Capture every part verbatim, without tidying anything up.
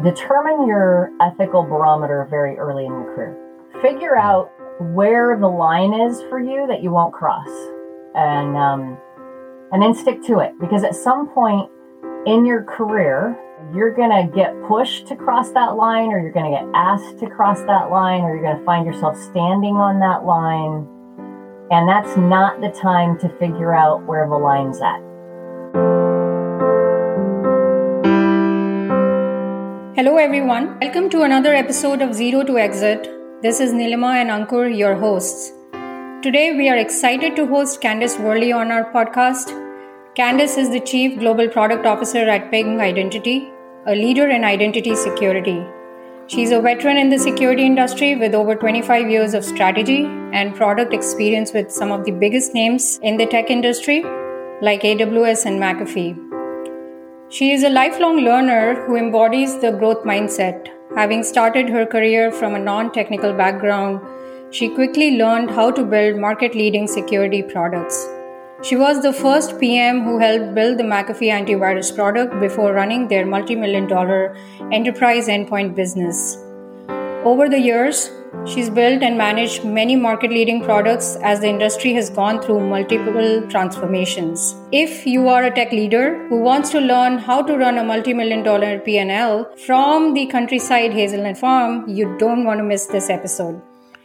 Determine your ethical barometer very early in your career. Figure out where the line is for you that you won't cross, and um, and then stick to it. Because at some point in your career, you're going to get pushed to cross that line, or you're going to get asked to cross that line, or you're going to find yourself standing on that line. And that's not the time to figure out where the line's at. Hello everyone, welcome to another episode of Zero to Exit. This is Nilima and Ankur, your hosts. Today we are excited to host Candice Worley on our podcast. Candice is the Chief Global Product Officer at Ping Identity, a leader in identity security. She's a veteran in the security industry with over twenty-five years of strategy and product experience with some of the biggest names in the tech industry, like A W S and McAfee. She is a lifelong learner who embodies the growth mindset. Having started her career from a non-technical background, she quickly learned how to build market-leading security products. She was the first P M who helped build the McAfee antivirus product before running their multi-million dollar enterprise endpoint business. Over the years, she's built and managed many market-leading products as the industry has gone through multiple transformations. If you are a tech leader who wants to learn how to run a multi-million dollar P and L from the countryside hazelnut farm, you don't want to miss this episode.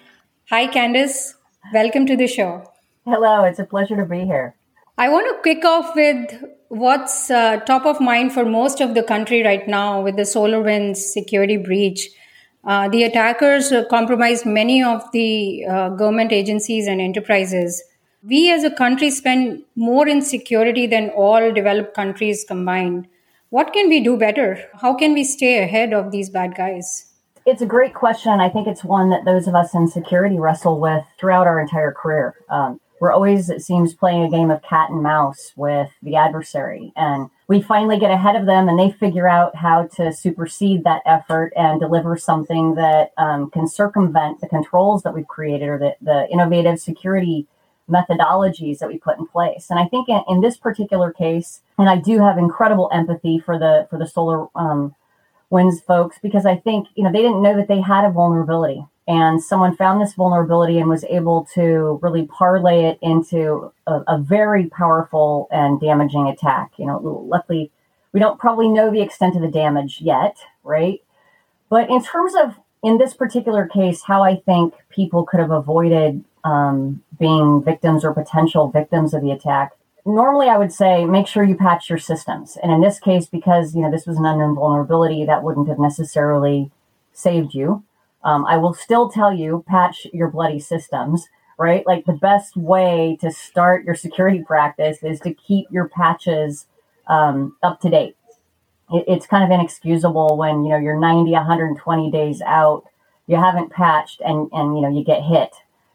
Hi, Candice. Welcome to the show. Hello, it's a pleasure to be here. I want to kick off with what's uh, top of mind for most of the country right now with the SolarWinds security breach. Uh, the attackers uh, compromised many of the uh, government agencies and enterprises. We as a country spend more in security than all developed countries combined. What can we do better? How can we stay ahead of these bad guys? It's a great question. I think it's one that those of us in security wrestle with throughout our entire career. Um, we're always, it seems, playing a game of cat and mouse with the adversary. And we finally get ahead of them and they figure out how to supersede that effort and deliver something that um, can circumvent the controls that we've created or the, the innovative security methodologies that we put in place. And I think in, in this particular case, and I do have incredible empathy for the for the Solar um, Winds folks, because I think, you know, they didn't know that they had a vulnerability. And someone found this vulnerability and was able to really parlay it into a, a very powerful and damaging attack. You know, luckily, we don't probably know the extent of the damage yet, right? But in terms of, in this particular case, how I think people could have avoided um, being victims or potential victims of the attack, normally I would say make sure you patch your systems. And in this case, because, you know, this was an unknown vulnerability, that wouldn't have necessarily saved you. Um, I will still tell you, patch your bloody systems, right? Like the best way to start your security practice is to keep your patches um, up to date. It, it's kind of inexcusable when, you know, you're ninety, one hundred twenty days out, you haven't patched and, and you know, you get hit.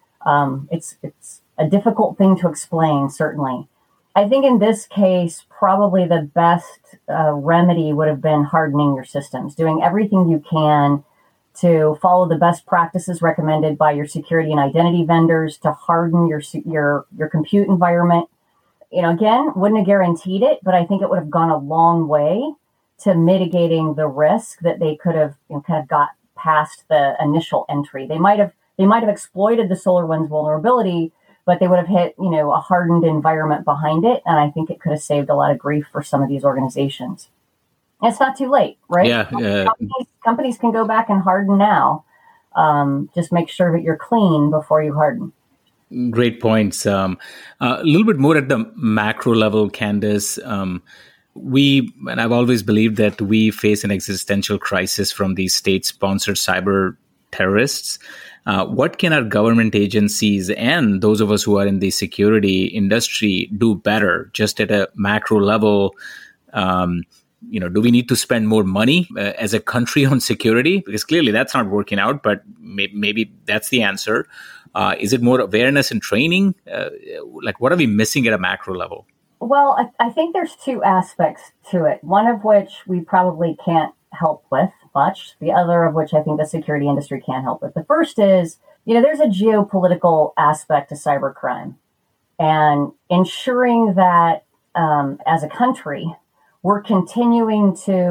Um, it's, it's a difficult thing to explain, certainly. I think in this case, probably the best uh, remedy would have been hardening your systems, doing everything you can to follow the best practices recommended by your security and identity vendors, to harden your your your compute environment. You know, again, wouldn't have guaranteed it, but I think it would have gone a long way to mitigating the risk that they could have, you know, kind of got past the initial entry. They might have they might have exploited the SolarWinds vulnerability, but they would have hit, you know, a hardened environment behind it, and I think it could have saved a lot of grief for some of these organizations. It's not too late, right? Yeah. Uh, companies, companies can go back and harden now. Um, just make sure that you're clean before you harden. Great points. Um, uh, a little bit more at the macro level, Candice. Um, we, and I've always believed that we face an existential crisis from these state-sponsored cyber terrorists. Uh, what can our government agencies and those of us who are in the security industry do better, just at a macro level? Um, You know, do we need to spend more money uh, as a country on security? Because clearly that's not working out, but may- maybe that's the answer. Uh, is it more awareness and training? Uh, like, what are we missing at a macro level? Well, I, I think there's two aspects to it. One of which we probably can't help with much. The other of which I think the security industry can't help with. The first is, you know, there's a geopolitical aspect to cybercrime, and ensuring that um, as a country, we're continuing to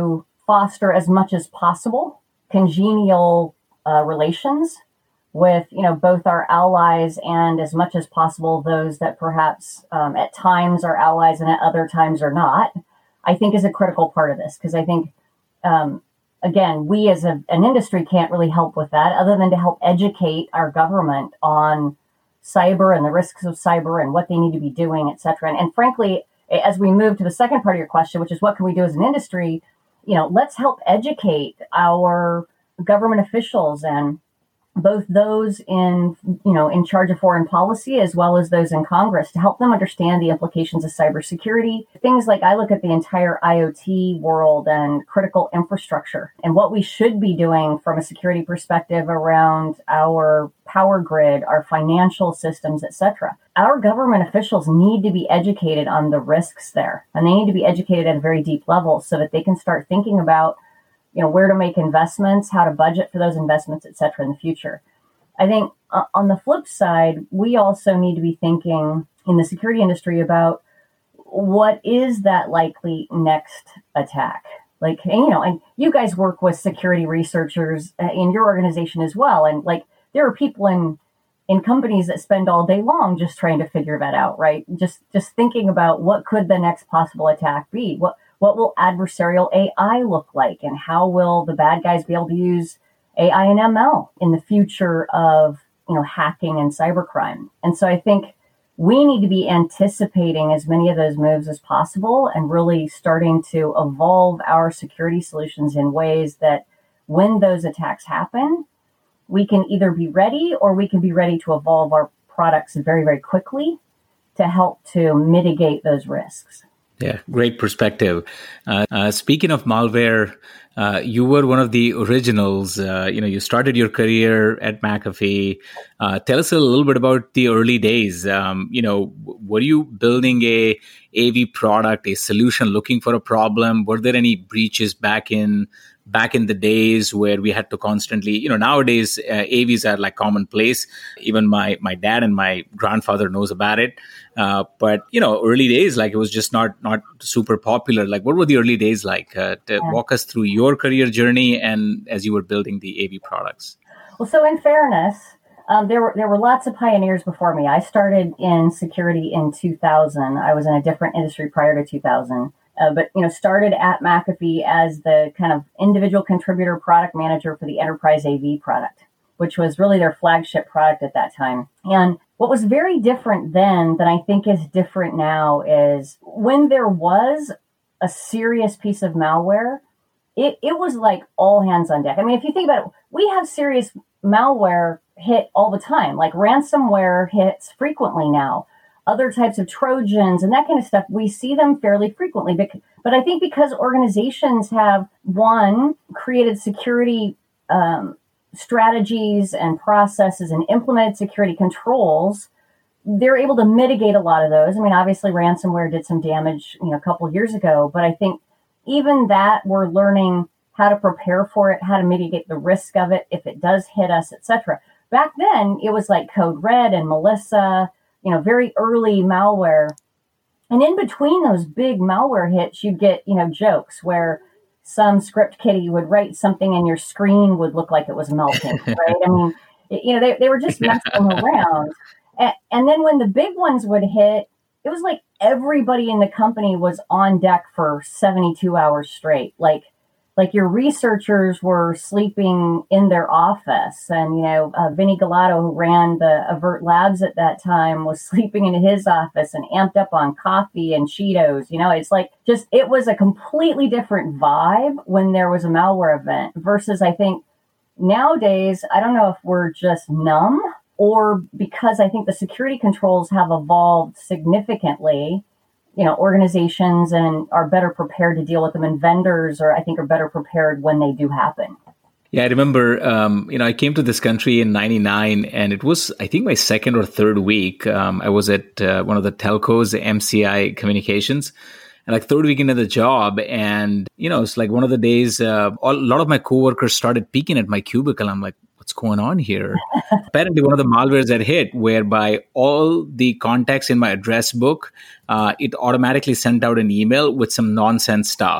foster as much as possible congenial uh, relations with, you know, both our allies and as much as possible those that perhaps um, at times are allies and at other times are not, I think is a critical part of this. Because I think, um, again, we as a, an industry can't really help with that other than to help educate our government on cyber and the risks of cyber and what they need to be doing, et cetera. And, and frankly, as we move to the second part of your question, which is what can we do as an industry, you know, let's help educate our government officials and both those in, you know, in charge of foreign policy as well as those in Congress to help them understand the implications of cybersecurity. Things like I look at the entire IoT world and critical infrastructure and what we should be doing from a security perspective around our power grid, our financial systems, et cetera. Our government officials need to be educated on the risks there, and they need to be educated at a very deep level so that they can start thinking about, you know, where to make investments, how to budget for those investments, et cetera, in the future. I think uh, on the flip side, we also need to be thinking in the security industry about what is that likely next attack. Like, and, you know, and you guys work with security researchers in your organization as well. And like, there are people in in companies that spend all day long just trying to figure that out, right? Just just thinking about what could the next possible attack be? What What will adversarial A I look like? And how will the bad guys be able to use A I and M L in the future of, you know, hacking and cybercrime? And so I think we need to be anticipating as many of those moves as possible and really starting to evolve our security solutions in ways that when those attacks happen, we can either be ready or we can be ready to evolve our products very, very quickly to help to mitigate those risks. Yeah, great perspective. Uh, uh, speaking of malware, uh, you were one of the originals. Uh, you know, you started your career at McAfee. Uh, tell us a little bit about the early days. Um, you know, were you building a A V product, a solution, looking for a problem? Were there any breaches back in back in the days where we had to constantly, you know, nowadays uh, A Vs are like commonplace. Even my my dad and my grandfather knows about it. Uh, but, you know, early days, like it was just not not super popular. Like, what were the early days like? Uh, to yeah. Walk us through your career journey and as you were building the A V products. Well, so in fairness, um, there were there were lots of pioneers before me. I started in security in two thousand. I was in a different industry prior to two thousand. Uh, but, you know, started at McAfee as the kind of individual contributor product manager for the enterprise A V product, which was really their flagship product at that time. And what was very different then than I think is different now is when there was a serious piece of malware, it, it was like all hands on deck. I mean, if you think about it, we have serious malware hit all the time, like ransomware hits frequently now. Other types of Trojans and that kind of stuff, we see them fairly frequently. But, but I think because organizations have, one, created security um, strategies and processes and implemented security controls, they're able to mitigate a lot of those. I mean, obviously, ransomware did some damage, you know, a couple of years ago. But I think even that, we're learning how to prepare for it, how to mitigate the risk of it if it does hit us, et cetera. Back then, it was like Code Red and Melissa, you know, very early malware. And in between those big malware hits, you'd get, you know, jokes where some script kiddie would write something and your screen would look like it was melting, right? I mean, you know, they, they were just messing around. And, and then when the big ones would hit, it was like everybody in the company was on deck for seventy-two hours straight. Like, Like your researchers were sleeping in their office, and, you know, uh, Vinny Galato, who ran the Avert Labs at that time, was sleeping in his office and amped up on coffee and Cheetos. You know, it's like just, it was a completely different vibe when there was a malware event versus I think nowadays, I don't know if we're just numb or because I think the security controls have evolved significantly. You know, organizations and are better prepared to deal with them, and vendors are, I think, are better prepared when they do happen. Yeah, I remember, um, you know, I came to this country in ninety-nine, and it was, I think, my second or third week. Um, I was at uh, one of the telcos, M C I Communications, and like third week into the job, and, you know, it's like one of the days, uh, all, a lot of my coworkers started peeking at my cubicle. I'm like, what's going on here? Apparently, one of the malwares that hit, whereby all the contacts in my address book, uh, it automatically sent out an email with some nonsense stuff.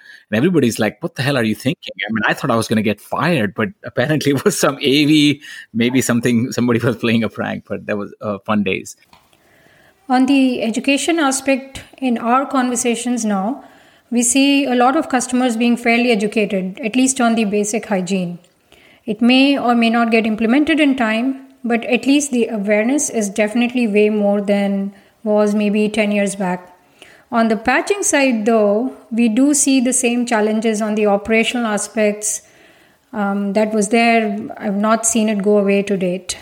And everybody's like, what the hell are you thinking? I mean, I thought I was going to get fired, but apparently it was some A V, maybe something, somebody was playing a prank, but that was uh, fun days. On the education aspect, in our conversations now, we see a lot of customers being fairly educated, at least on the basic hygiene. It may or may not get implemented in time, but at least the awareness is definitely way more than was maybe ten years back. On the patching side, though, we do see the same challenges on the operational aspects um, that was there. I've not seen it go away to date.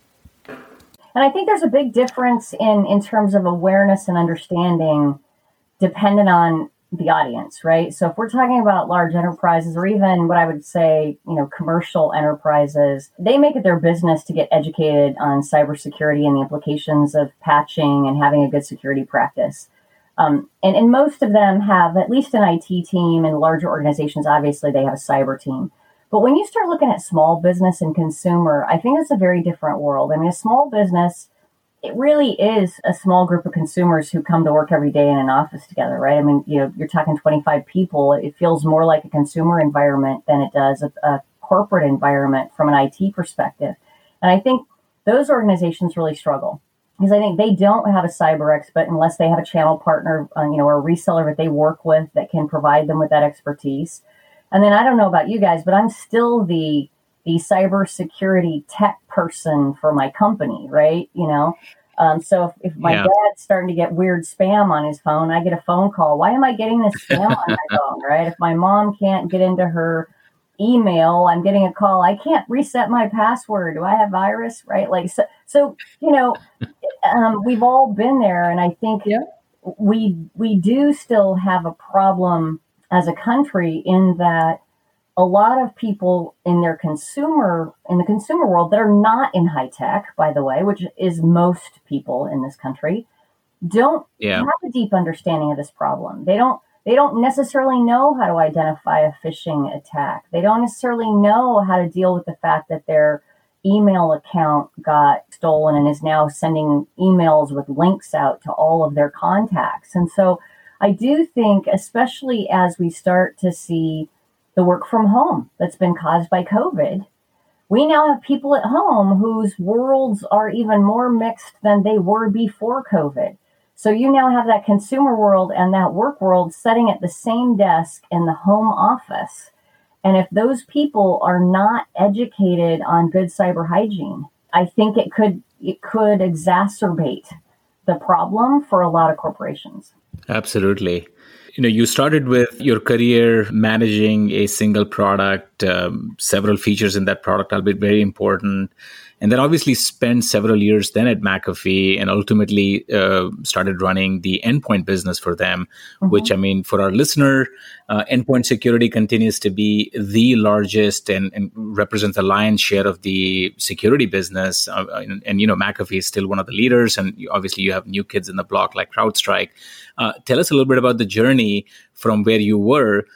And I think there's a big difference in, in terms of awareness and understanding dependent on the audience, right? So if we're talking about large enterprises or even what I would say, you know, commercial enterprises, they make it their business to get educated on cybersecurity and the implications of patching and having a good security practice. Um, and, and most of them have at least an I T team. In larger organizations, obviously, they have a cyber team. But when you start looking at small business and consumer, I think it's a very different world. I mean, a small business, it really is a small group of consumers who come to work every day in an office together, right? I mean, you know, you're talking twenty-five people. It feels more like a consumer environment than it does a, a corporate environment from an I T perspective. And I think those organizations really struggle because I think they don't have a cyber expert unless they have a channel partner, uh, you know, or a reseller that they work with that can provide them with that expertise. And then I don't know about you guys, but I'm still the the cybersecurity tech person for my company, right? You know, um, so if, if my yeah. dad's starting to get weird spam on his phone, I get a phone call. Why am I getting this spam on my phone, right? If my mom can't get into her email, I'm getting a call. I can't reset my password. Do I have virus, right? Like, so, so you know, um, we've all been there. And I think yeah. we we do still have a problem as a country in that a lot of people in their consumer, in the consumer world that are not in high tech, by the way, which is most people in this country, don't yeah. have a deep understanding of this problem. They don't, they don't necessarily know how to identify a phishing attack. They don't necessarily know how to deal with the fact that their email account got stolen and is now sending emails with links out to all of their contacts. And so I do think, especially as we start to see the work from home that's been caused by COVID, we now have people at home whose worlds are even more mixed than they were before COVID. So you now have that consumer world and that work world sitting at the same desk in the home office. And if those people are not educated on good cyber hygiene, I think it could it could exacerbate the problem for a lot of corporations. Absolutely. You know, you started with your career managing a single product, um, several features in that product, albeit very important. And then obviously spent several years then at McAfee and ultimately uh, started running the endpoint business for them, mm-hmm. which, I mean, for our listener, uh, endpoint security continues to be the largest and, and represents the lion's share of the security business. Uh, and, and, you know, McAfee is still one of the leaders. And you, obviously you have new kids in the block like CrowdStrike. Uh, tell us a little bit about the journey from where you were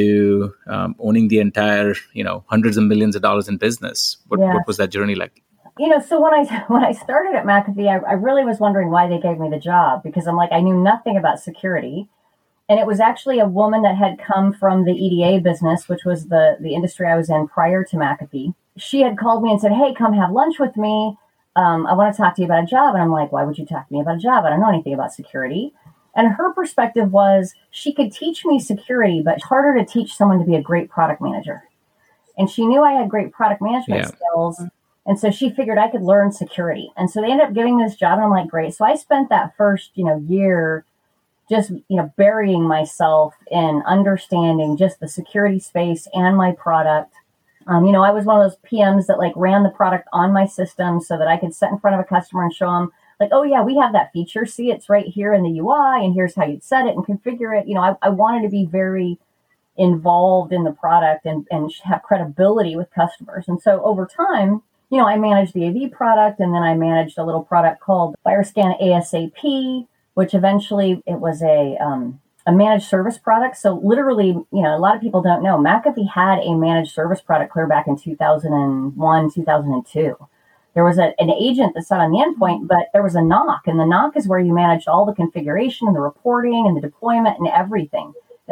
to um, owning the entire, you know, hundreds of millions of dollars in business. What, yeah. what was that journey like? You know, so when I when I started at McAfee, I, I really was wondering why they gave me the job, because I'm like, I knew nothing about security. And it was actually a woman that had come from the E D A business, which was the, the industry I was in prior to McAfee. She had called me and said, hey, come have lunch with me. Um, I want to talk to you about a job. And I'm like, why would you talk to me about a job? I don't know anything about security. And her perspective was she could teach me security, but it's harder to teach someone to be a great product manager. And she knew I had great product management yeah. skills. And so she figured I could learn security. And so they ended up giving me this job. And I'm like, great. So I spent that first, you know, year just, you know, burying myself in understanding just the security space and my product. Um, you know, I was one of those P Ms that like ran the product on my system so that I could sit in front of a customer and show them like, oh yeah, we have that feature. See, it's right here in the U I and here's how you'd set it and configure it. You know, I, I wanted to be very involved in the product and, and have credibility with customers. And so over time, you know, I managed the A V product, and then I managed a little product called FireScan ASAP, which eventually it was a um, a managed service product. So literally, you know, a lot of people don't know, McAfee had a managed service product clear back in two thousand one, two thousand two. There was a, an agent that sat on the endpoint, but there was a N O C, and the N O C is where you managed all the configuration and the reporting and the deployment and everything.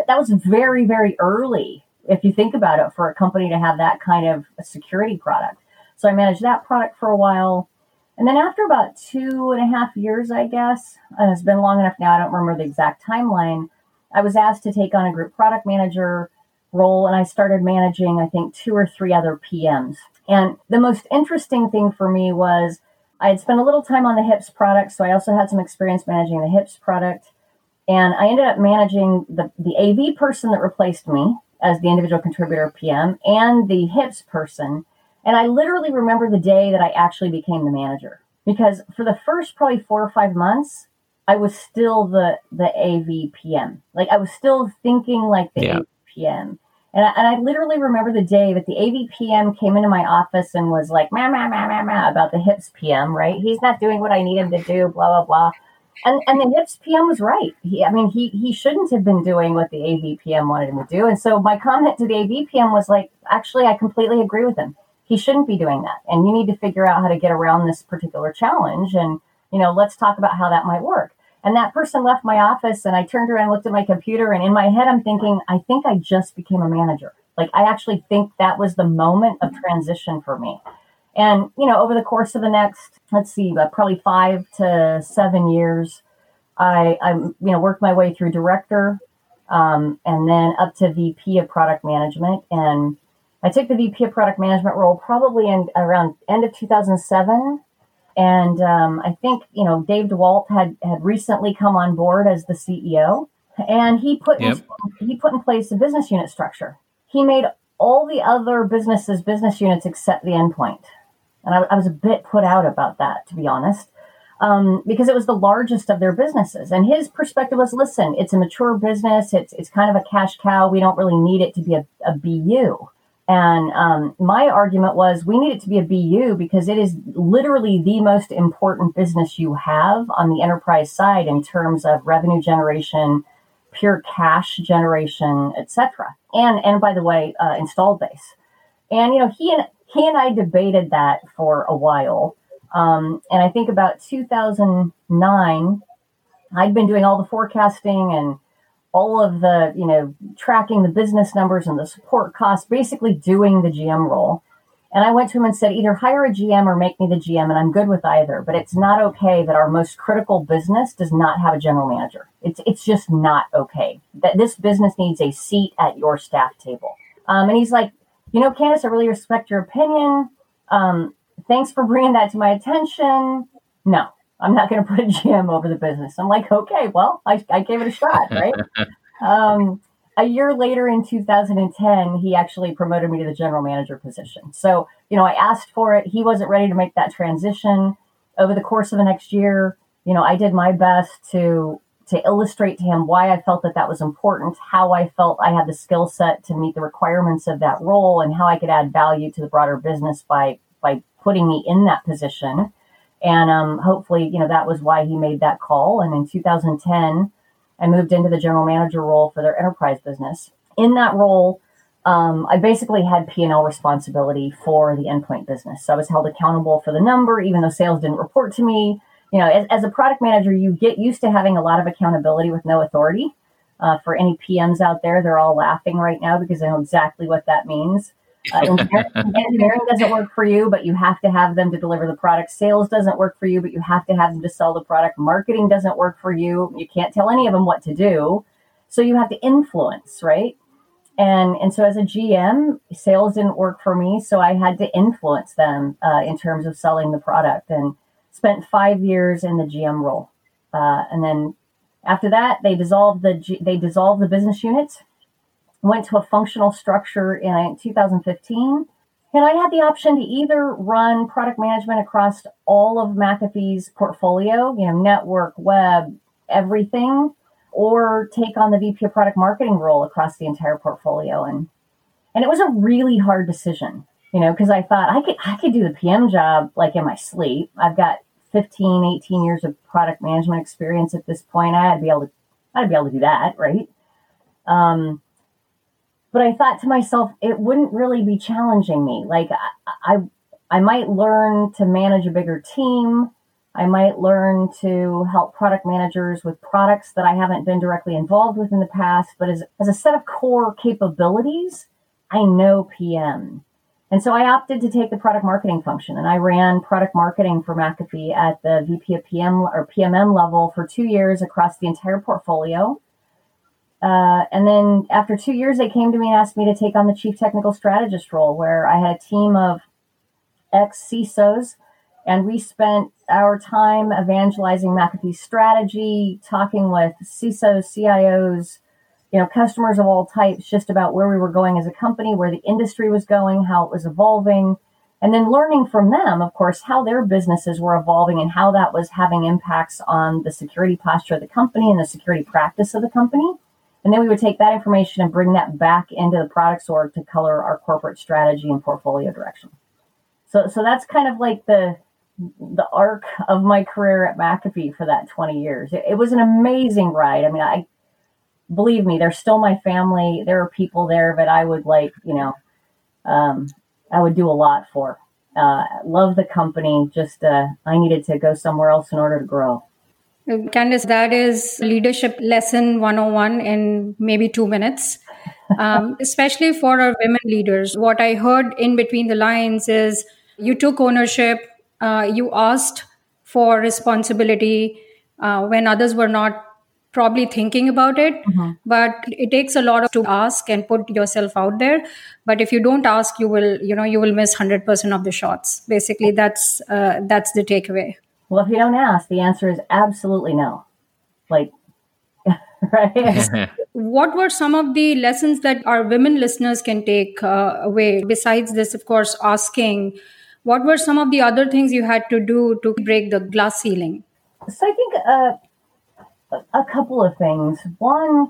that was very, very early, if you think about it, for a company to have that kind of a security product. So I managed that product for a while. And then after about two and a half years, I guess, and it's been long enough now, I don't remember the exact timeline, I was asked to take on a group product manager role, and I started managing, I think, two or three other P Ms. And the most interesting thing for me was I had spent a little time on the HIPS product, so I also had some experience managing the HIPS product. And I ended up managing the, the A V person that replaced me as the individual contributor P M and the HIPS person. And I literally remember the day that I actually became the manager, because for the first probably four or five months, I was still the, the A V P M. Like I was still thinking like the yeah. A V P M. And I, and I literally remember the day that the A V P M came into my office and was like, meh, meh, meh, meh, meh, about the HIPS P M, right? He's not doing what I need him to do, blah, blah, blah. And and the HIPS P M was right. He, I mean, he he shouldn't have been doing what the A V P M wanted him to do. And so my comment to the A V P M was like, actually, I completely agree with him. He shouldn't be doing that. And you need to figure out how to get around this particular challenge. And, you know, let's talk about how that might work. And that person left my office, and I turned around and looked at my computer, and in my head, I'm thinking, I think I just became a manager. Like, I actually think that was the moment of transition for me. And, you know, over the course of the next, let's see, uh, probably five to seven years, I, I you know, worked my way through director um, and then up to V P of product management. And I took the V P of product management role probably in around end of two thousand seven. And um, I think, you know, Dave DeWalt had, had recently come on board as the C E O, and he put yep. in, he put in place a business unit structure. He made all the other businesses business units except the endpoint. And I, I was a bit put out about that, to be honest, um, because it was the largest of their businesses. And his perspective was, listen, it's a mature business. It's it's kind of a cash cow. We don't really need it to be a, a B U. And um, my argument was, we need it to be a B U because it is literally the most important business you have on the enterprise side in terms of revenue generation, pure cash generation, et cetera. And, and by the way, uh, installed base. And, you know, he and he and I debated that for a while. Um, and I think about two thousand nine, I'd been doing all the forecasting and all of the, you know, tracking the business numbers and the support costs, basically doing the G M role. And I went to him and said, either hire a G M or make me the G M, and I'm good with either. But it's not okay that our most critical business does not have a general manager. It's it's just not okay. That this business needs a seat at your staff table. Um, and he's like, you know, Candace, I really respect your opinion. Um, thanks for bringing that to my attention. No. I'm not going to put a G M over the business. I'm like, okay, well, I, I gave it a shot, right? um, a year later in two thousand ten, he actually promoted me to the general manager position. So, you know, I asked for it. He wasn't ready to make that transition. Over the course of the next year, you know, I did my best to to illustrate to him why I felt that that was important, how I felt I had the skill set to meet the requirements of that role, and how I could add value to the broader business by by putting me in that position. And um, hopefully, you know, that was why he made that call. And in two thousand ten, I moved into the general manager role for their enterprise business. In that role, um, I basically had P and L responsibility for the endpoint business. So I was held accountable for the number, even though sales didn't report to me. You know, as, as a product manager, you get used to having a lot of accountability with no authority. Uh, for any P Ms out there, they're all laughing right now because I know exactly what that means. Uh, engineering, engineering doesn't work for you, but you have to have them to deliver the product. Sales doesn't work for you, but you have to have them to sell the product. Marketing doesn't work for you. You can't tell any of them what to do. So you have to influence, right? And and so as a G M, sales didn't work for me. So I had to influence them uh, in terms of selling the product, and spent five years in the G M role. Uh, and then after that, they dissolved the G- they dissolved the business units. Went to a functional structure in two thousand fifteen, and I had the option to either run product management across all of McAfee's portfolio, you know, network, web, everything, or take on the V P of product marketing role across the entire portfolio. And and it was a really hard decision, you know, because I thought I could I could do the P M job like in my sleep. I've got fifteen, eighteen years of product management experience at this point. I had to be able to I'd be able to do that, right? Um But I thought to myself, it wouldn't really be challenging me. Like I, I, I might learn to manage a bigger team. I might learn to help product managers with products that I haven't been directly involved with in the past, but as, as a set of core capabilities, I know P M. And so I opted to take the product marketing function, and I ran product marketing for McAfee at the V P of P M or P M M level for two years across the entire portfolio. Uh, and then after two years, they came to me and asked me to take on the chief technical strategist role, where I had a team of ex-C I S Os, and we spent our time evangelizing McAfee's strategy, talking with C I S Os, C I Os, you know, customers of all types, just about where we were going as a company, where the industry was going, how it was evolving, and then learning from them, of course, how their businesses were evolving and how that was having impacts on the security posture of the company and the security practice of the company. And then we would take that information and bring that back into the products org to color our corporate strategy and portfolio direction. So, so that's kind of like the the arc of my career at McAfee for that twenty years. It, it was an amazing ride. I mean, I believe me, they're still my family. There are people there that I would like, you know, um, I would do a lot for. Uh, love the company. Just uh, I needed to go somewhere else in order to grow. Candace, that is leadership lesson one oh one in maybe two minutes, um, especially for our women leaders. What I heard in between the lines is you took ownership, uh, you asked for responsibility uh, when others were not probably thinking about it. Mm-hmm. But it takes a lot of to ask and put yourself out there. But if you don't ask, you will, you know, you will miss one hundred percent of the shots. Basically, that's uh, that's the takeaway. Well, if you don't ask, the answer is absolutely no. Like, right? What were some of the lessons that our women listeners can take uh, away? Besides this, of course, asking, what were some of the other things you had to do to break the glass ceiling? So I think uh, a couple of things. One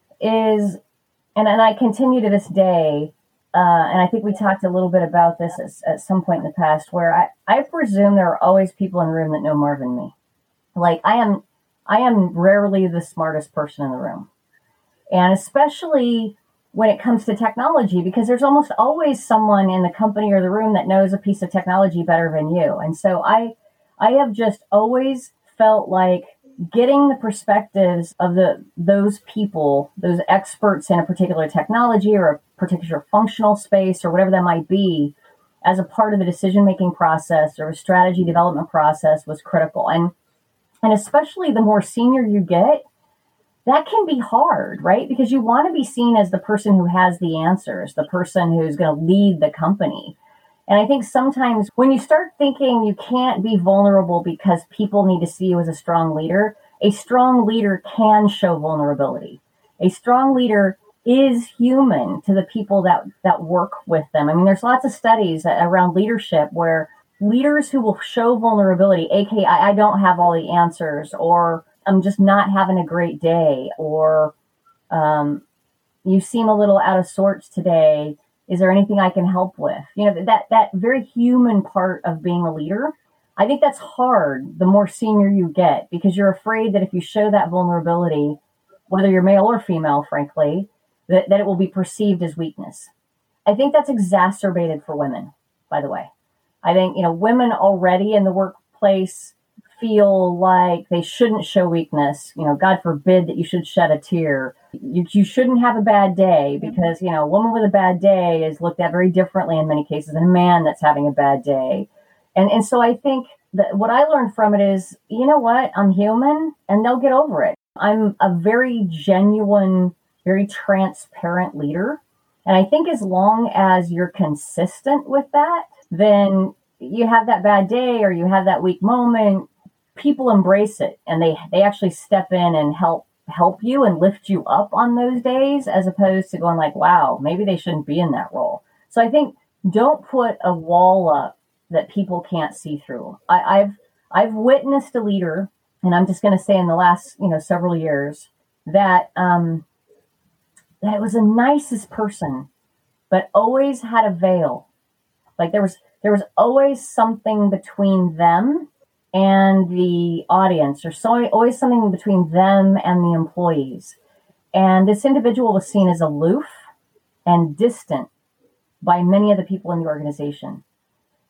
is, and, and I continue to this day, Uh, and I think we talked a little bit about this at, at some point in the past, where I, I presume there are always people in the room that know more than me. Like I am, I am rarely the smartest person in the room. And especially when it comes to technology, because there's almost always someone in the company or the room that knows a piece of technology better than you. And so I, I have just always felt like getting the perspectives of the those people, those experts in a particular technology or a particular functional space or whatever that might be, as a part of the decision-making process or a strategy development process was critical. And and especially the more senior you get, that can be hard, right? Because you want to be seen as the person who has the answers, the person who's going to lead the company. And I think sometimes when you start thinking you can't be vulnerable because people need to see you as a strong leader, a strong leader can show vulnerability. A strong leader is human to the people that, that work with them. I mean, there's lots of studies around leadership where leaders who will show vulnerability, aka I don't have all the answers, or I'm just not having a great day, or um, you seem a little out of sorts today. Is there anything I can help with? You know, that that very human part of being a leader, I think that's hard the more senior you get, because you're afraid that if you show that vulnerability, whether you're male or female, frankly, that, that it will be perceived as weakness. I think that's exacerbated for women, by the way. I think, you know, women already in the workplace feel like they shouldn't show weakness. You know, God forbid that you should shed a tear. You, you shouldn't have a bad day because, you know, a woman with a bad day is looked at very differently in many cases than a man that's having a bad day. And and so I think that what I learned from it is, you know what, I'm human and they'll get over it. I'm a very genuine, very transparent leader. And I think as long as you're consistent with that, then you have that bad day or you have that weak moment, people embrace it and they, they actually step in and help help you and lift you up on those days, as opposed to going like, wow, maybe they shouldn't be in that role. So I think don't put a wall up that people can't see through. I, I've I've witnessed a leader, and I'm just going to say in the last you know several years that um, that it was the nicest person, but always had a veil. Like there was there was always something between them and the audience, or so always something between them and the employees. And this individual was seen as aloof and distant by many of the people in the organization.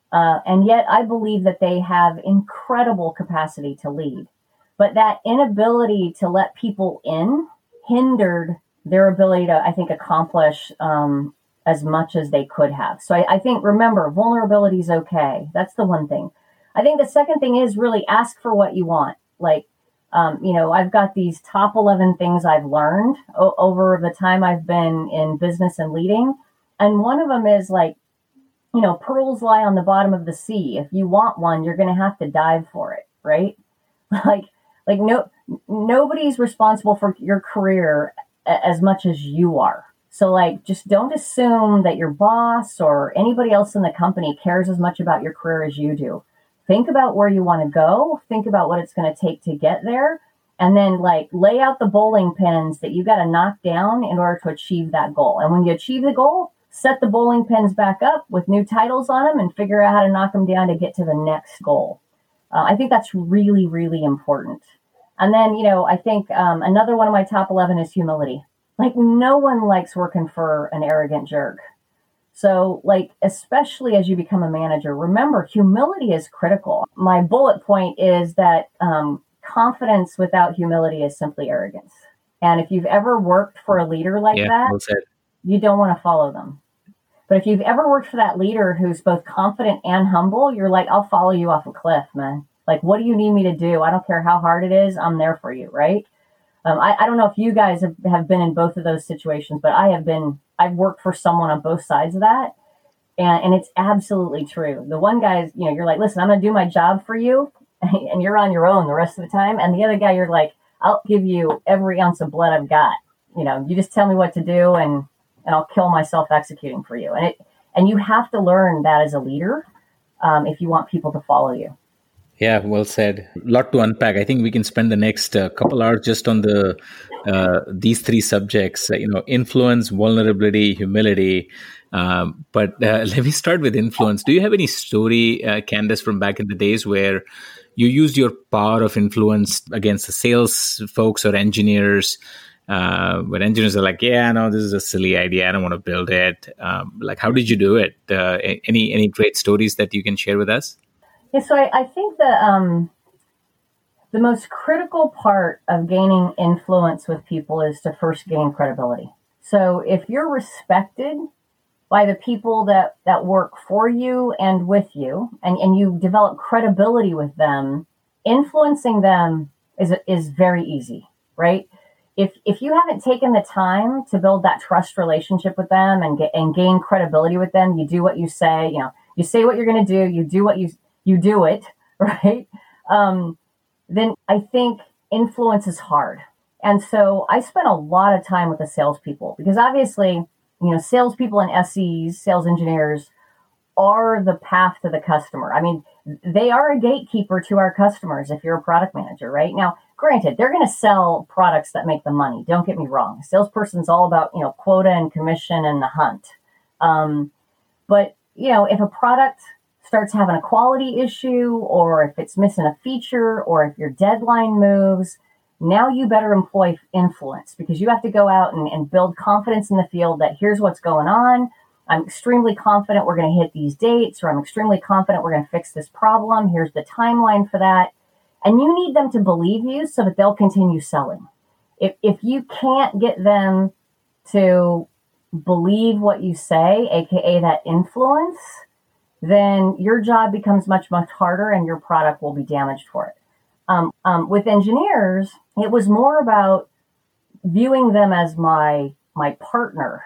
Uh, and yet I believe that they have incredible capacity to lead. But that inability to let people in hindered their ability to, I think, accomplish um, as much as they could have. So I, I think, remember, vulnerability is okay. That's the one thing. I think the second thing is really ask for what you want. Like, um, you know, I've got these top eleven things I've learned o- over the time I've been in business and leading. And one of them is like, you know, pearls lie on the bottom of the sea. If you want one, you're going to have to dive for it, right? like, like no, nobody's responsible for your career a- as much as you are. So like, just don't assume that your boss or anybody else in the company cares as much about your career as you do. Think about where you want to go. Think about what it's going to take to get there. And then like lay out the bowling pins that you got to knock down in order to achieve that goal. And when you achieve the goal, set the bowling pins back up with new titles on them and figure out how to knock them down to get to the next goal. Uh, I think that's really, really important. And then, you know, I think um, another one of my top eleven is humility. Like no one likes working for an arrogant jerk. So like, especially as you become a manager, remember humility is critical. My bullet point is that um, confidence without humility is simply arrogance. And if you've ever worked for a leader like Yeah, that, well said. you don't want to follow them. But if you've ever worked for that leader who's both confident and humble, you're like, I'll follow you off a cliff, man. Like, what do you need me to do? I don't care how hard it is. I'm there for you, right? Um, I, I don't know if you guys have, have been in both of those situations, but I have been, I've worked for someone on both sides of that. And, and it's absolutely true. The one guy's, you know, you're like, listen, I'm going to do my job for you. And you're on your own the rest of the time. And the other guy, you're like, I'll give you every ounce of blood I've got. You know, you just tell me what to do and, and I'll kill myself executing for you. And it, and you have to learn that as a leader um, if you want people to follow you. Yeah, well said. A lot to unpack. I think we can spend the next uh, couple hours just on the uh, these three subjects. Uh, you know, influence, vulnerability, humility. Um, but uh, let me start with influence. Do you have any story, uh, Candace, from back in the days where you used your power of influence against the sales folks or engineers? Uh, but engineers are like, yeah, no, this is a silly idea. I don't want to build it. Um, like, how did you do it? Uh, any any great stories that you can share with us? Yeah, so I, I think that um, the most critical part of gaining influence with people is to first gain credibility. So if you're respected by the people that, that work for you and with you, and, and you develop credibility with them, influencing them is is very easy, right? If if you haven't taken the time to build that trust relationship with them and get and gain credibility with them, you do what you say, you know, you say what you're going to do, you do what you you do it, right? Um, then I think influence is hard. And so I spent a lot of time with the salespeople because obviously, you know, salespeople and S Es, sales engineers, are the path to the customer. I mean, they are a gatekeeper to our customers if you're a product manager, right? Now, granted, they're going to sell products that make them money. Don't get me wrong. Salesperson's all about, you know, quota and commission and the hunt. Um, but, you know, if a product starts having a quality issue or if it's missing a feature or if your deadline moves, now you better employ influence because you have to go out and, and build confidence in the field that here's what's going on. I'm extremely confident we're going to hit these dates, or I'm extremely confident we're going to fix this problem. Here's the timeline for that. And you need them to believe you so that they'll continue selling. If if you can't get them to believe what you say, aka that influence, then your job becomes much, much harder and your product will be damaged for it. Um, um, with engineers, it was more about viewing them as my my partner,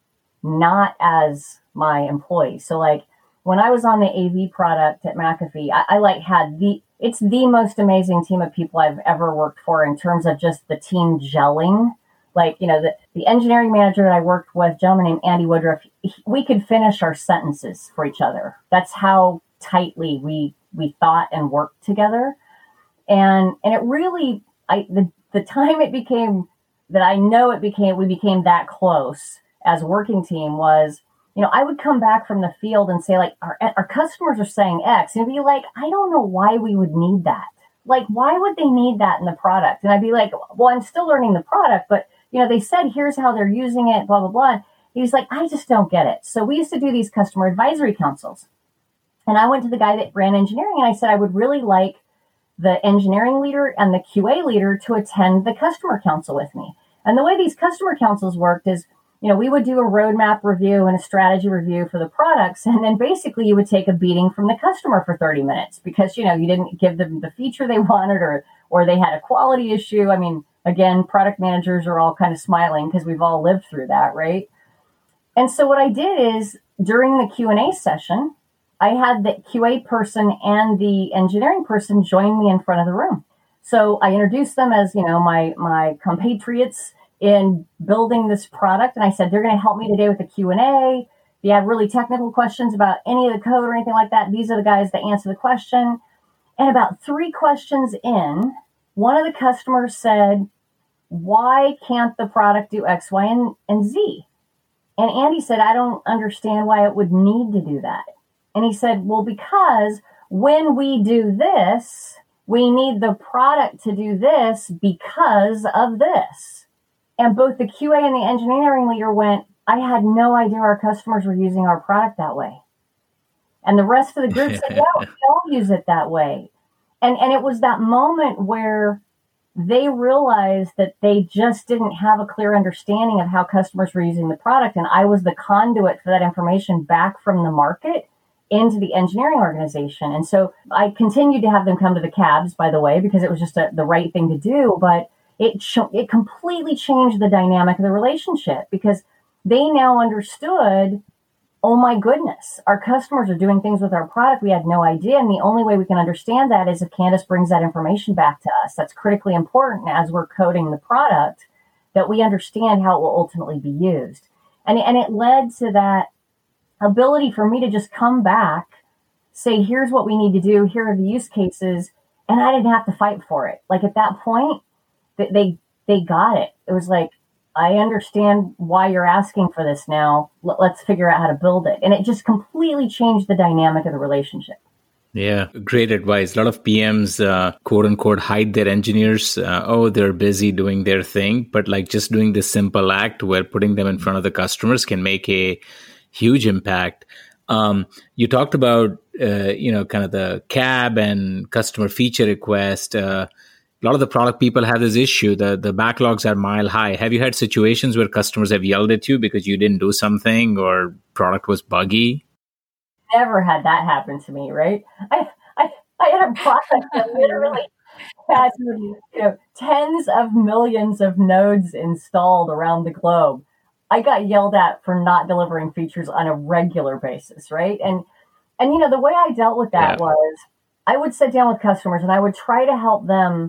not as my employee. So like when I was on the A V product at McAfee, I, I like had the, it's the most amazing team of people I've ever worked for in terms of just the team gelling. Like, you know, the, the engineering manager that I worked with, a gentleman named Andy Woodruff, he, we could finish our sentences for each other. That's how tightly we, we thought and worked together. And, and it really, I, the, the time it became that I know it became, we became that close as a working team was, you know, I would come back from the field and say like, our, our customers are saying X, and be like, I don't know why we would need that. Like, why would they need that in the product? And I'd be like, well, I'm still learning the product, but you know, they said, here's how they're using it, blah, blah, blah. He's like, I just don't get it. So we used to do these customer advisory councils. And I went to the guy that ran engineering and I said, I would really like the engineering leader and the Q A leader to attend the customer council with me. And the way these customer councils worked is, you know, we would do a roadmap review and a strategy review for the products. And then basically you would take a beating from the customer for thirty minutes because, you know, you didn't give them the feature they wanted or, or they had a quality issue. I mean, again, product managers are all kind of smiling because we've all lived through that, right? And so what I did is during the Q and A session, I had the Q A person and the engineering person join me in front of the room. So I introduced them as, you know, my, my compatriots in building this product. And I said, they're going to help me today with the Q and A. If you have really technical questions about any of the code or anything like that, these are the guys that answer the question. And about three questions in, one of the customers said, why can't the product do X, Y, and, and Z? And Andy said, I don't understand why it would need to do that. And he said, well, because when we do this, we need the product to do this because of this. And both the Q A and the engineering leader went, I had no idea our customers were using our product that way. And the rest of the group said, yeah, we all use it that way. And, and it was that moment where they realized that they just didn't have a clear understanding of how customers were using the product. And I was the conduit for that information back from the market into the engineering organization. And so I continued to have them come to the cabs, by the way, because it was just a, the right thing to do. But it ch- it completely changed the dynamic of the relationship because they now understood, oh my goodness, our customers are doing things with our product we had no idea. And the only way we can understand that is if Candace brings that information back to us. That's critically important as we're coding the product, that we understand how it will ultimately be used. And, and it led to that ability for me to just come back, say, here's what we need to do, here are the use cases, and I didn't have to fight for it. Like at that point, they they, they got it. It was like, I understand why you're asking for this now. L- let's figure out how to build it. And it just completely changed the dynamic of the relationship. Yeah, great advice. A lot of P Ms, uh, quote unquote, hide their engineers. Uh, oh, they're busy doing their thing. But like just doing this simple act where putting them in front of the customers can make a huge impact. Um, you talked about, uh, you know, kind of the cab and customer feature request. Uh, a lot of the product people have this issue. The, the backlogs are mile high. Have you had situations where customers have yelled at you because you didn't do something or product was buggy? Never had that happen to me, right? I I, I had a product that literally had, you know, tens of millions of nodes installed around the globe. I got yelled at for not delivering features on a regular basis, right? And, and you know, the way I dealt with that yeah. was I would sit down with customers and I would try to help them.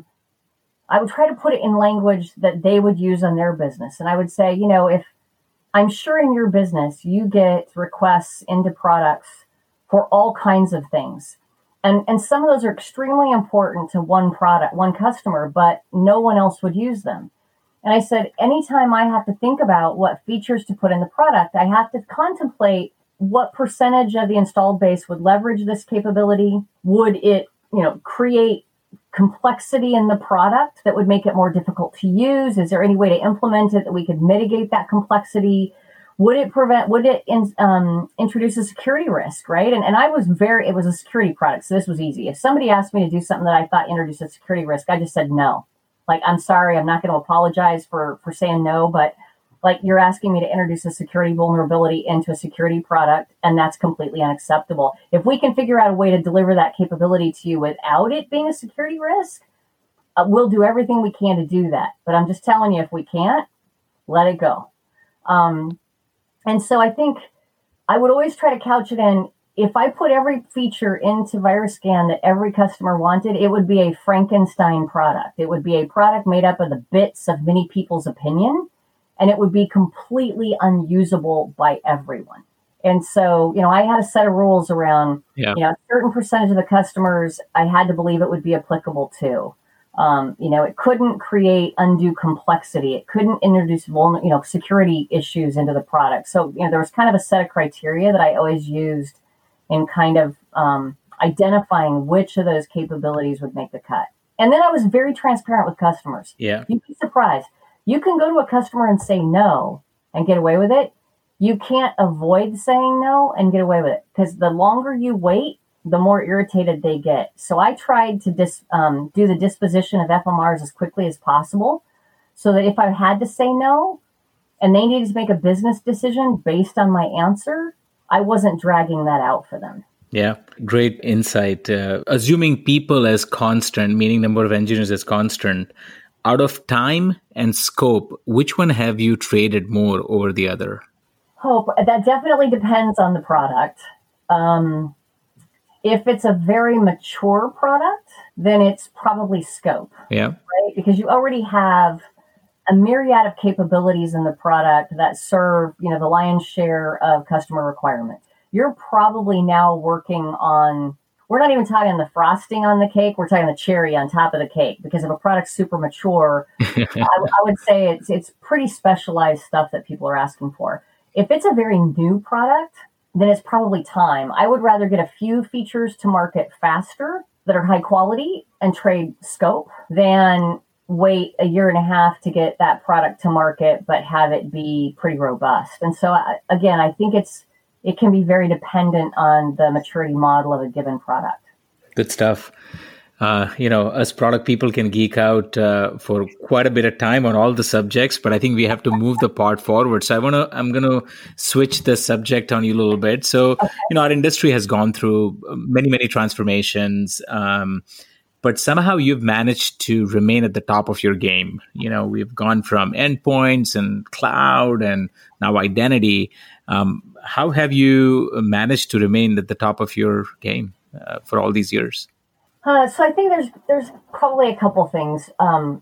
I would try to put it in language that they would use on their business. And I would say, you know, if I'm sure in your business, you get requests into products for all kinds of things. And, and some of those are extremely important to one product, one customer, but no one else would use them. And I said, anytime I have to think about what features to put in the product, I have to contemplate what percentage of the installed base would leverage this capability. Would it, you know, create complexity in the product that would make it more difficult to use? Is there any way to implement it that we could mitigate that complexity? Would it prevent, would it in, um, introduce a security risk, right? And, and I was very, it was a security product, so this was easy. If somebody asked me to do something that I thought introduced a security risk, I just said no. Like, I'm sorry, I'm not going to apologize for, for saying no, but like you're asking me to introduce a security vulnerability into a security product, and that's completely unacceptable. If we can figure out a way to deliver that capability to you without it being a security risk, uh, we'll do everything we can to do that. But I'm just telling you, if we can't, let it go. Um, and so I think I would always try to couch it in, if I put every feature into VirusScan that every customer wanted, it would be a Frankenstein product. It would be a product made up of the bits of many people's opinion, and it would be completely unusable by everyone. And so, you know, I had a set of rules around, yeah. you know, a certain percentage of the customers I had to believe it would be applicable to. Um, you know, it couldn't create undue complexity. It couldn't introduce, vulner- you know, security issues into the product. So, you know, there was kind of a set of criteria that I always used in kind of um, identifying which of those capabilities would make the cut. And then I was very transparent with customers. Yeah. You'd be surprised. You can go to a customer and say no and get away with it. You can't avoid saying no and get away with it, because the longer you wait, the more irritated they get. So I tried to dis, um, do the disposition of F M Rs as quickly as possible so that if I had to say no and they needed to make a business decision based on my answer, I wasn't dragging that out for them. Yeah, great insight. Uh, assuming people as constant, meaning number of engineers as constant, out of time and scope, which one have you traded more over the other? Oh, that definitely depends on the product. Um, if it's a very mature product, then it's probably scope. Yeah. Right? Because you already have a myriad of capabilities in the product that serve, you know, the lion's share of customer requirements. You're probably now working on, we're not even talking on the frosting on the cake, we're talking the cherry on top of the cake, because if a product's super mature, I, I would say it's it's pretty specialized stuff that people are asking for. If it's a very new product, then it's probably time. I would rather get a few features to market faster that are high quality and trade scope than wait a year and a half to get that product to market, but have it be pretty robust. And so, again, I think it's it can be very dependent on the maturity model of a given product. Good stuff. Uh, you know, us product people can geek out uh, for quite a bit of time on all the subjects, but I think we have to move the part forward. So I want to, I'm going to switch the subject on you a little bit. So, okay. you know, our industry has gone through many, many transformations, um, but somehow you've managed to remain at the top of your game. You know, we've gone from endpoints and cloud and now identity. Um, how have you managed to remain at the top of your game uh, for all these years? Uh, so I think there's there's probably a couple things. Um,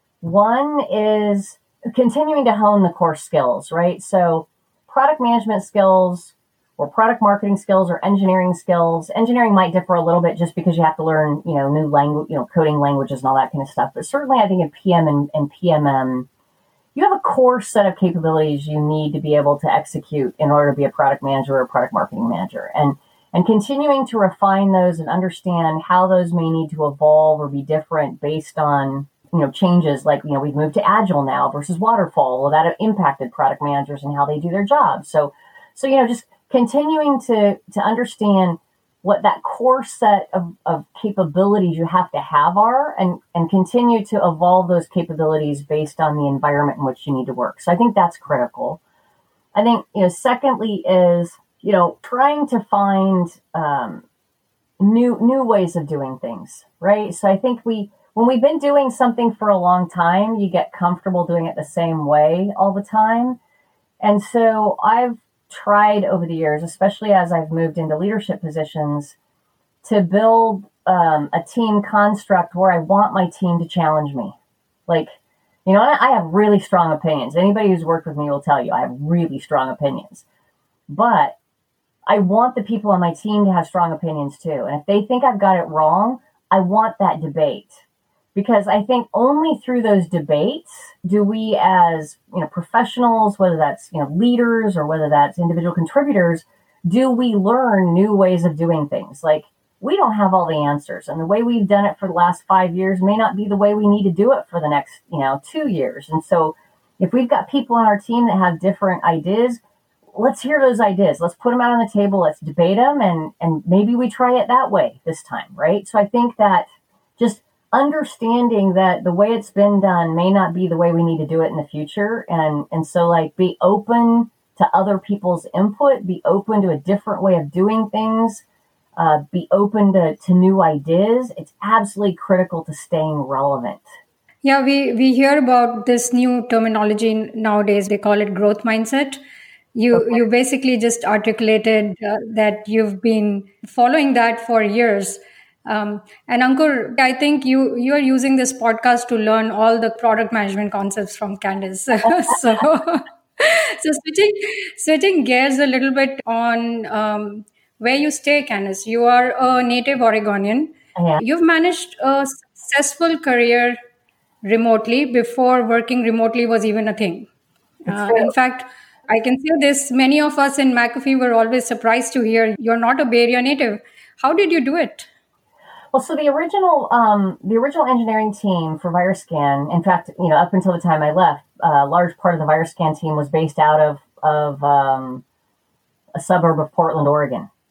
one is continuing to hone the core skills, right? So product management skills or product marketing skills or engineering skills. Engineering might differ a little bit just because you have to learn, you know, new language, you know, coding languages and all that kind of stuff. But certainly I think in P M and, and P M M, you have a core set of capabilities you need to be able to execute in order to be a product manager or a product marketing manager. And And continuing to refine those and understand how those may need to evolve or be different based on, you know, changes like, you know, we've moved to Agile now versus Waterfall. Well, that have impacted product managers and how they do their job. So, so you know, just continuing to to understand what that core set of, of capabilities you have to have are and, and continue to evolve those capabilities based on the environment in which you need to work. So I think that's critical. I think, you know, secondly is, you know, trying to find um, new new ways of doing things, right? So I think we, when we've been doing something for a long time, you get comfortable doing it the same way all the time. And so I've tried over the years, especially as I've moved into leadership positions, to build um, a team construct where I want my team to challenge me. Like, you know, I have really strong opinions. Anybody who's worked with me will tell you I have really strong opinions. But I want the people on my team to have strong opinions too. And if they think I've got it wrong, I want that debate. Because I think only through those debates do we as, you know, professionals, whether that's, you know, leaders or whether that's individual contributors, do we learn new ways of doing things. Like, we don't have all the answers. And the way we've done it for the last five years may not be the way we need to do it for the next, you know, two years. And so if we've got people on our team that have different ideas, let's hear those ideas. Let's put them out on the table. Let's debate them. And, and maybe we try it that way this time, right? So I think that just understanding that the way it's been done may not be the way we need to do it in the future. And, and so like be open to other people's input, be open to a different way of doing things, uh, be open to, to new ideas. It's absolutely critical to staying relevant. Yeah, we, we hear about this new terminology nowadays. They call it growth mindset. You okay. you basically just articulated uh, that you've been following that for years. Um, and Ankur, I think you you are using this podcast to learn all the product management concepts from Candice. so so switching switching gears a little bit on um, where you stay, Candice. You are a native Oregonian. Yeah. You've managed a successful career remotely before working remotely was even a thing. Uh, in fact, I can say this, many of us in McAfee were always surprised to hear you're not a Bay Area native. How did you do it? Well, so the original um, the original engineering team for VirusScan, in fact, you know, up until the time I left, a large part of the VirusScan team was based out of, of um, a suburb of Portland, Oregon.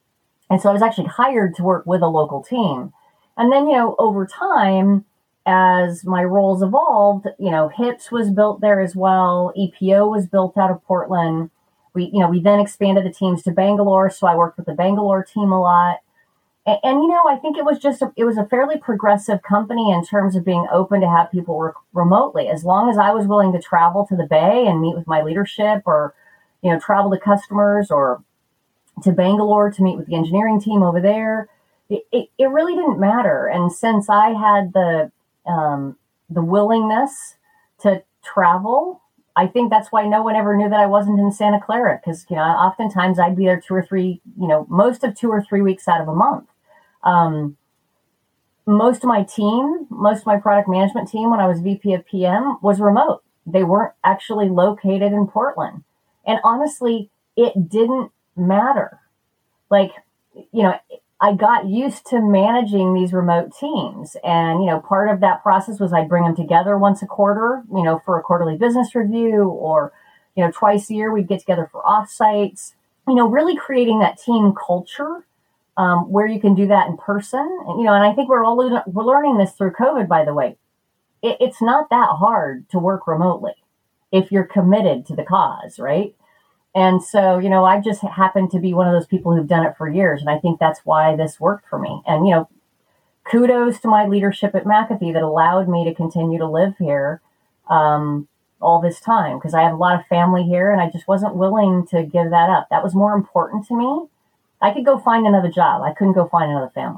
And so I was actually hired to work with a local team. And then, you know, over time, as my roles evolved, you know, HIPS was built there as well. E P O was built out of Portland. We, you know, we then expanded the teams to Bangalore. So I worked with the Bangalore team a lot. And, and you know, I think it was just, a, it was a fairly progressive company in terms of being open to have people work remotely. As long as I was willing to travel to the Bay and meet with my leadership, or, you know, travel to customers, or to Bangalore to meet with the engineering team over there, it, it, it really didn't matter. And since I had the um, the willingness to travel, I think that's why no one ever knew that I wasn't in Santa Clara, because, you know, oftentimes I'd be there two or three, you know, most of two or three weeks out of a month. Um, most of my team, most of my product management team when I was V P of P M was remote. They weren't actually located in Portland. And honestly, it didn't matter. Like, you know, I got used to managing these remote teams. And, you know, part of that process was I'd bring them together once a quarter, you know, for a quarterly business review, or, you know, twice a year we'd get together for offsites, you know, really creating that team culture um, where you can do that in person. And, you know, and I think we're all le- we're learning this through COVID, by the way. It, it's not that hard to work remotely if you're committed to the cause, right? And so, you know, I just happened to be one of those people who've done it for years. And I think that's why this worked for me. And, you know, kudos to my leadership at McAfee that allowed me to continue to live here um, all this time, because I have a lot of family here and I just wasn't willing to give that up. That was more important to me. I could go find another job. I couldn't go find another family.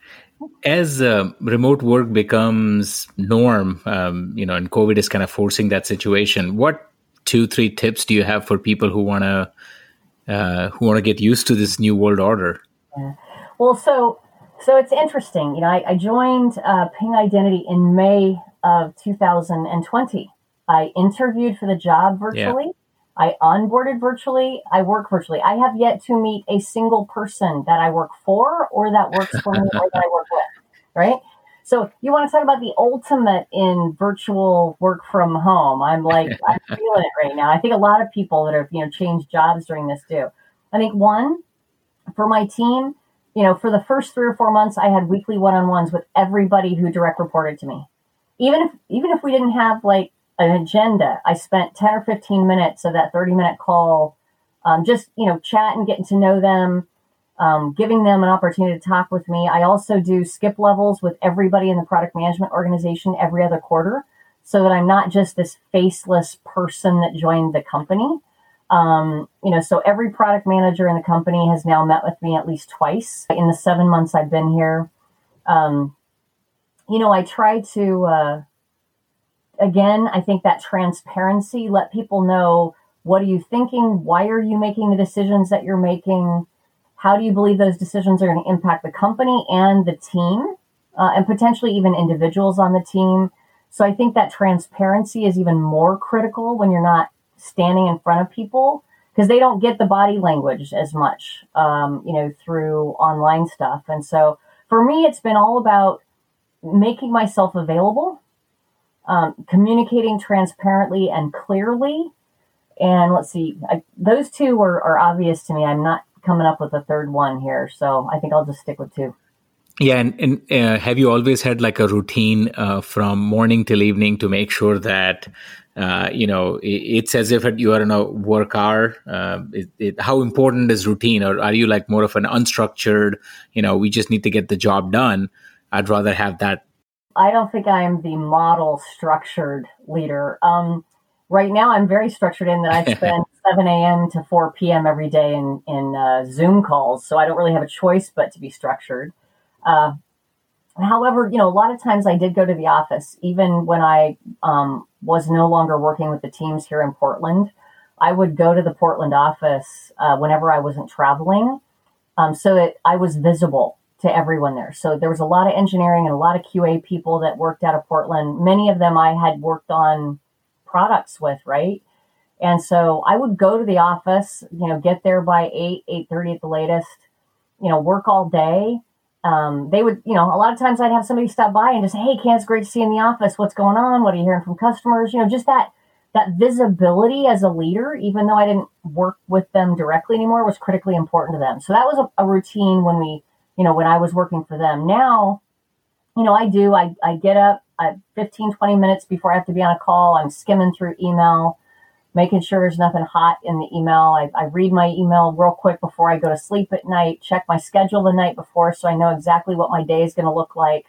As uh, remote work becomes norm, um, you know, and COVID is kind of forcing that situation, what two, three tips do you have for people who want to uh, who want to get used to this new world order? Yeah. Well, so so it's interesting. You know, I, I joined uh, Ping Identity in May of two thousand twenty. I interviewed for the job virtually. Yeah. I onboarded virtually. I work virtually. I have yet to meet a single person that I work for, or that works for me, or that I work with. Right. So you want to talk about the ultimate in virtual work from home. I'm like, I'm feeling it right now. I think a lot of people that have, you know, changed jobs during this do. I think one, for my team, you know, for the first three or four months, I had weekly one-on-ones with everybody who direct reported to me. Even if, even if we didn't have like an agenda, I spent ten or fifteen minutes of that thirty minute call, um, just, you know, chatting, getting to know them, Um, giving them an opportunity to talk with me. I also do skip levels with everybody in the product management organization every other quarter, so that I'm not just this faceless person that joined the company. Um, you know, so every product manager in the company has now met with me at least twice in the seven months I've been here. Um, you know, I try to, uh, again, I think that transparency, let people know, what are you thinking? Why are you making the decisions that you're making? How do you believe those decisions are going to impact the company and the team, uh, and potentially even individuals on the team? So I think that transparency is even more critical when you're not standing in front of people, because they don't get the body language as much, um, you know, through online stuff. And so for me, it's been all about making myself available, um, communicating transparently and clearly. And let's see, I, those two are, are obvious to me. I'm not coming up with a third one here, so I think I'll just stick with two. Yeah, and, and uh, have you always had like a routine uh, from morning till evening to make sure that uh, you know it, it's as if you are in a work hour? Uh, it, it, how important is routine, or are you like more of an unstructured? You know, we just need to get the job done. I'd rather have that. I don't think I'm the model structured leader. Um, Right now, I'm very structured in that I spend seven a.m. to four p.m. every day in, in uh, Zoom calls. So I don't really have a choice but to be structured. Uh, however, you know, a lot of times I did go to the office, even when I um, was no longer working with the teams here in Portland. I would go to the Portland office uh, whenever I wasn't traveling, um, so that I was visible to everyone there. So there was a lot of engineering and a lot of Q A people that worked out of Portland. Many of them I had worked on products with, right? And so I would go to the office, you know, get there by eight, eight thirty at the latest, you know, work all day. Um, they would, you know, a lot of times I'd have somebody stop by and just say, hey, Ken, it's great to see you in the office. What's going on? What are you hearing from customers? You know, just that, that visibility as a leader, even though I didn't work with them directly anymore, was critically important to them. So that was a, a routine when we, you know, when I was working for them. Now, you know, I do, I, I get up uh, fifteen, twenty minutes before I have to be on a call. I'm skimming through email, making sure there's nothing hot in the email. I, I read my email real quick before I go to sleep at night, check my schedule the night before so I know exactly what my day is going to look like.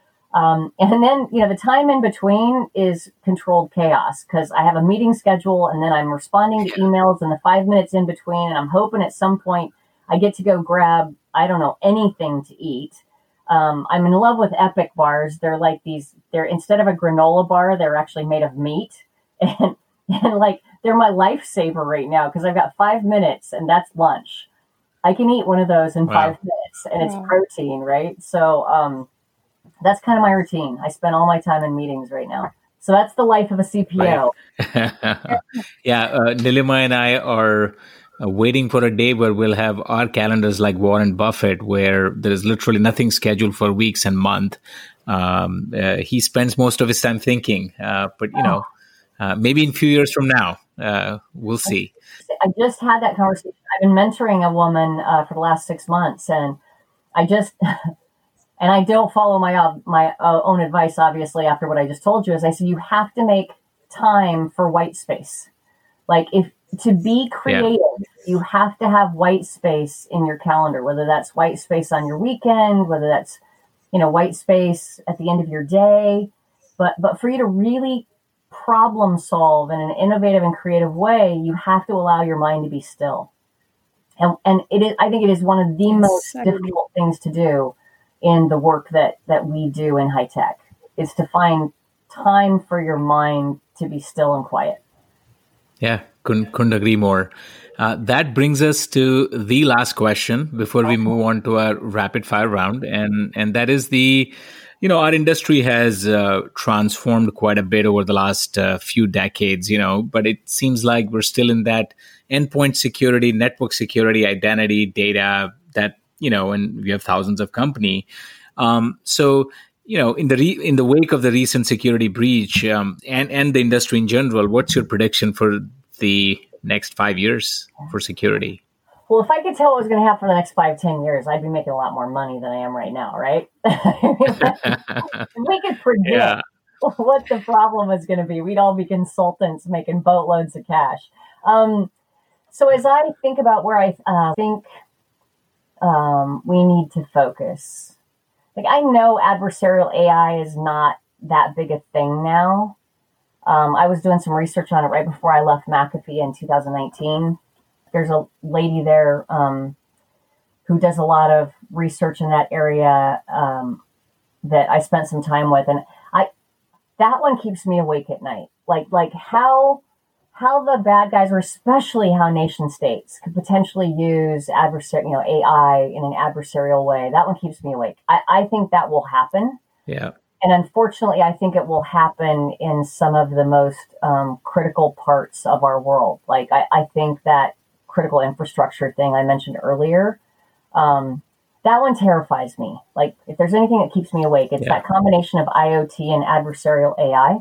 Um, and then, you know, the time in between is controlled chaos because I have a meeting schedule and then I'm responding to emails in the five minutes in between. And I'm hoping at some point I get to go grab, I don't know, anything to eat. Um, I'm in love with Epic bars. They're like these, they're instead of a granola bar, they're actually made of meat. And, and like, they're my lifesaver right now because I've got five minutes and that's lunch. I can eat one of those in wow. five minutes and it's wow. protein, right? So, um, that's kind of my routine. I spend all my time in meetings right now. So that's the life of a C P O. Right. yeah, uh, Nilima and I are uh, waiting for a day where we'll have our calendars like Warren Buffett, where there is literally nothing scheduled for weeks and months. Um, uh, he spends most of his time thinking, uh, but you know, uh, maybe in a few years from now, uh, we'll see. I just had that conversation. I've been mentoring a woman uh, for the last six months, and I just... And I don't follow my uh, my uh, own advice, obviously, after what I just told you, is I said, you have to make time for white space. Like if to be creative, yeah. you have to have white space in your calendar, whether that's white space on your weekend, whether that's, you know, white space at the end of your day. But, but for you to really problem solve in an innovative and creative way, you have to allow your mind to be still. And, and it is, I think it is one of the most exactly. difficult things to do in the work that, that we do in high tech, is to find time for your mind to be still and quiet. Yeah, couldn't, couldn't agree more. Uh, that brings us to the last question before we move on to our rapid fire round. And, and that is the, you know, our industry has uh, transformed quite a bit over the last uh, few decades, you know, but it seems like we're still in that endpoint security, network security, identity, data, that, you know, and we have thousands of company. Um, so, you know, in the re- in the wake of the recent security breach um, and, and the industry in general, what's your prediction for the next five years for security? Well, if I could tell what was going to happen for the next five, ten years, I'd be making a lot more money than I am right now, right? We could predict yeah. what the problem was going to be. We'd all be consultants making boatloads of cash. Um, so as I think about where I uh, think um, we need to focus, like I know adversarial A I is not that big a thing now. Um, I was doing some research on it right before I left McAfee in two thousand nineteen. There's a lady there um, who does a lot of research in that area um, that I spent some time with, and I that one keeps me awake at night. Like like how how the bad guys, or especially how nation states, could potentially use adversary, you know, A I in an adversarial way. That one keeps me awake. I, I think that will happen. Yeah. And unfortunately, I think it will happen in some of the most um, critical parts of our world. Like I, I think that critical infrastructure thing I mentioned earlier, um, that one terrifies me. Like if there's anything that keeps me awake, it's yeah. that combination of IoT and adversarial A I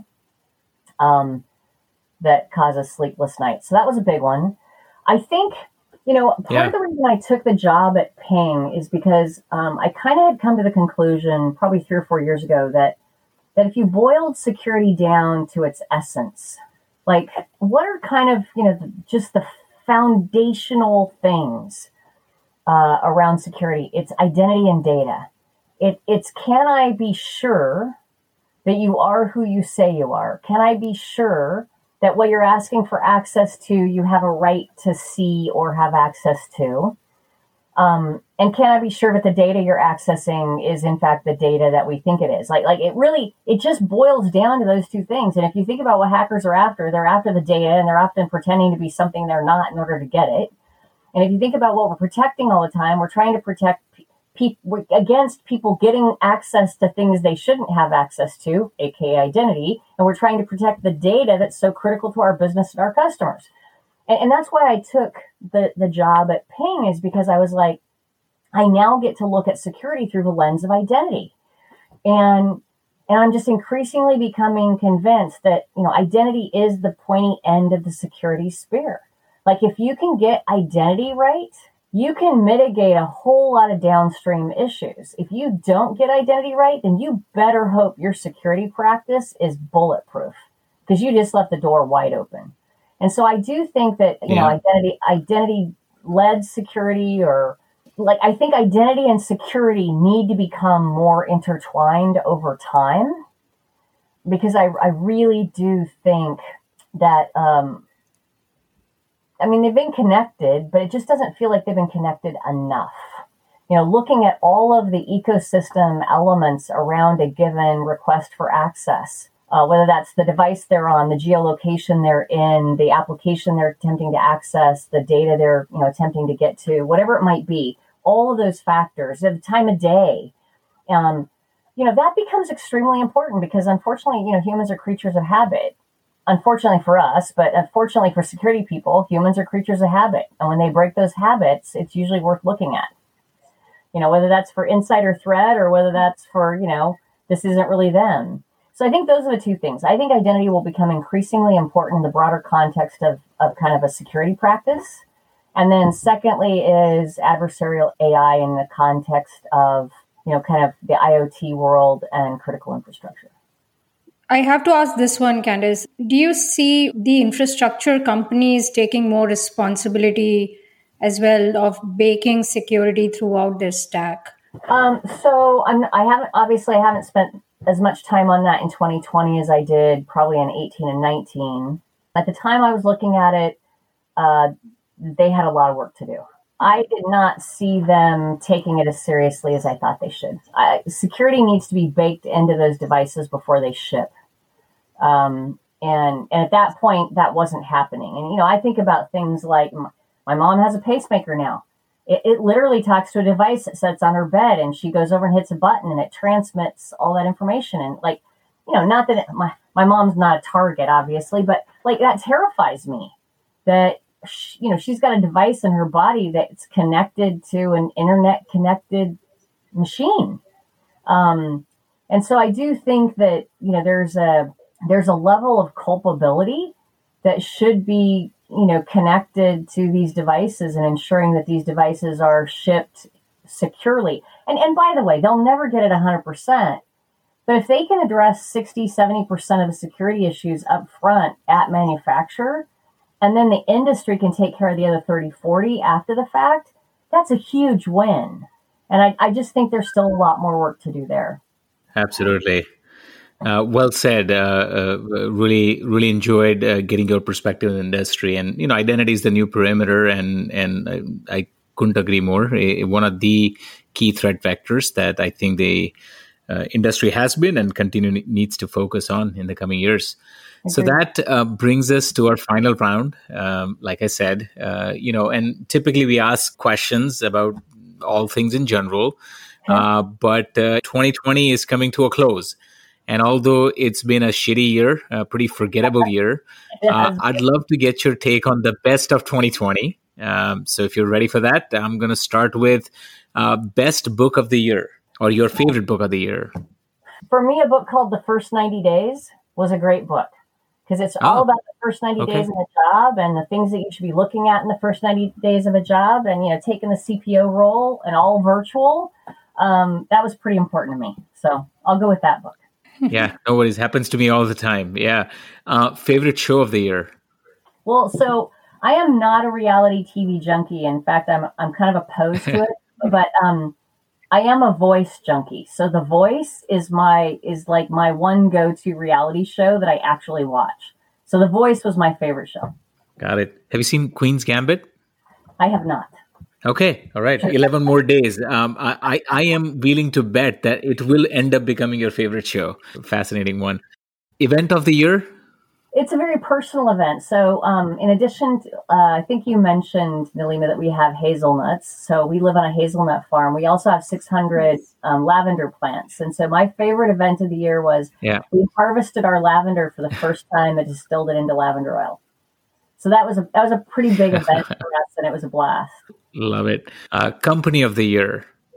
um, that causes sleepless nights. So that was a big one. I think, you know, part yeah. of the reason I took the job at Ping is because um, I kind of had come to the conclusion probably three or four years ago that that if you boiled security down to its essence, like what are kind of, you know, just the foundational things uh, around security? It's identity and data. It, it's can I be sure that you are who you say you are? Can I be sure that what you're asking for access to, you have a right to see or have access to? Um, and can I be sure that the data you're accessing is in fact the data that we think it is? Like, like it really, it just boils down to those two things. And if you think about what hackers are after, they're after the data, and they're often pretending to be something they're not in order to get it. And if you think about what we're protecting all the time, we're trying to protect people against people getting access to things they shouldn't have access to, aka identity. And we're trying to protect the data that's so critical to our business and our customers. And, and that's why I took the, the job at Ping, is because I was like, I now get to look at security through the lens of identity. And And I'm just increasingly becoming convinced that, you know, identity is the pointy end of the security spear. Like if you can get identity right, you can mitigate a whole lot of downstream issues. If you don't get identity right, then you better hope your security practice is bulletproof because you just left the door wide open. And so I do think that, you yeah. know, identity, identity led security or like, I think identity and security need to become more intertwined over time because I, I really do think that, um, I mean, they've been connected, but it just doesn't feel like they've been connected enough. You know, looking at all of the ecosystem elements around a given request for access, uh, whether that's the device they're on, the geolocation they're in, the application they're attempting to access, the data they're, you know, attempting to get to, whatever it might be, all of those factors, at the time of day, um, you know, that becomes extremely important because unfortunately, you know, humans are creatures of habit. Unfortunately for us, but unfortunately for security people, humans are creatures of habit. And when they break those habits, it's usually worth looking at. You know, whether that's for insider threat or whether that's for, you know, this isn't really them. So I think those are the two things. I think identity will become increasingly important in the broader context of, of kind of a security practice. And then secondly is adversarial A I in the context of, you know, kind of the IoT world and critical infrastructure. I have to ask this one, Candice. Do you see the infrastructure companies taking more responsibility as well of baking security throughout their stack? Um, so I'm, I haven't, obviously I haven't spent as much time on that in twenty twenty as I did probably in eighteen and nineteen. At the time I was looking at it, uh, they had a lot of work to do. I did not see them taking it as seriously as I thought they should. I, security needs to be baked into those devices before they ship. Um, and, and at that point, that wasn't happening. And, you know, I think about things like my, my mom has a pacemaker now. It, it literally talks to a device that sits on her bed and she goes over and hits a button and it transmits all that information. And like, you know, not that it, my, my mom's not a target, obviously, but like that terrifies me that, you know, she's got a device in her body that's connected to an internet connected machine. Um, and so I do think that, you know, there's a, there's a level of culpability that should be, you know, connected to these devices and ensuring that these devices are shipped securely. And, and by the way, they'll never get it one hundred percent. But if they can address sixty, seventy percent of the security issues up front at manufacturer, and then the industry can take care of the other thirty, forty after the fact, that's a huge win. And I, I just think there's still a lot more work to do there. Absolutely. Uh, well said. Uh, uh, really, really enjoyed uh, getting your perspective in the industry. And, you know, identity is the new perimeter, and, and I, I couldn't agree more. A, one of the key threat vectors that I think the uh, industry has been and continue needs to focus on in the coming years. So that uh, brings us to our final round. Um, like I said, uh, you know, and typically we ask questions about all things in general, uh, but uh, twenty twenty is coming to a close. And although it's been a shitty year, a pretty forgettable year, uh, I'd love to get your take on the best of twenty twenty. Um, so if you're ready for that, I'm going to start with uh, best book of the year or your favorite book of the year. For me, a book called The First ninety Days was a great book. Because it's all oh, about the first ninety okay. days of a job and the things that you should be looking at in the first ninety days of a job. And, you know, taking the C P O role and all virtual, um, that was pretty important to me. So I'll go with that book. Yeah, no worries. Happens to me all the time. Yeah. Uh, favorite show of the year? Well, so I am not a reality T V junkie. In fact, I'm I'm kind of opposed to it. But um, I am a voice junkie. So The Voice is my is like my one go-to reality show that I actually watch. So The Voice was my favorite show. Got it. Have you seen Queen's Gambit? I have not. Okay. All right. eleven more days. Um, I, I, I am willing to bet that it will end up becoming your favorite show. Fascinating one. Event of the year? It's a very personal event. So um, in addition, to, uh, I think you mentioned, Nilima, that we have hazelnuts. So we live on a hazelnut farm. We also have six hundred um, lavender plants. And so my favorite event of the year was yeah. we harvested our lavender for the first time and distilled it into lavender oil. So that was a that was a pretty big event for us, and it was a blast. Love it. Uh, company of the year.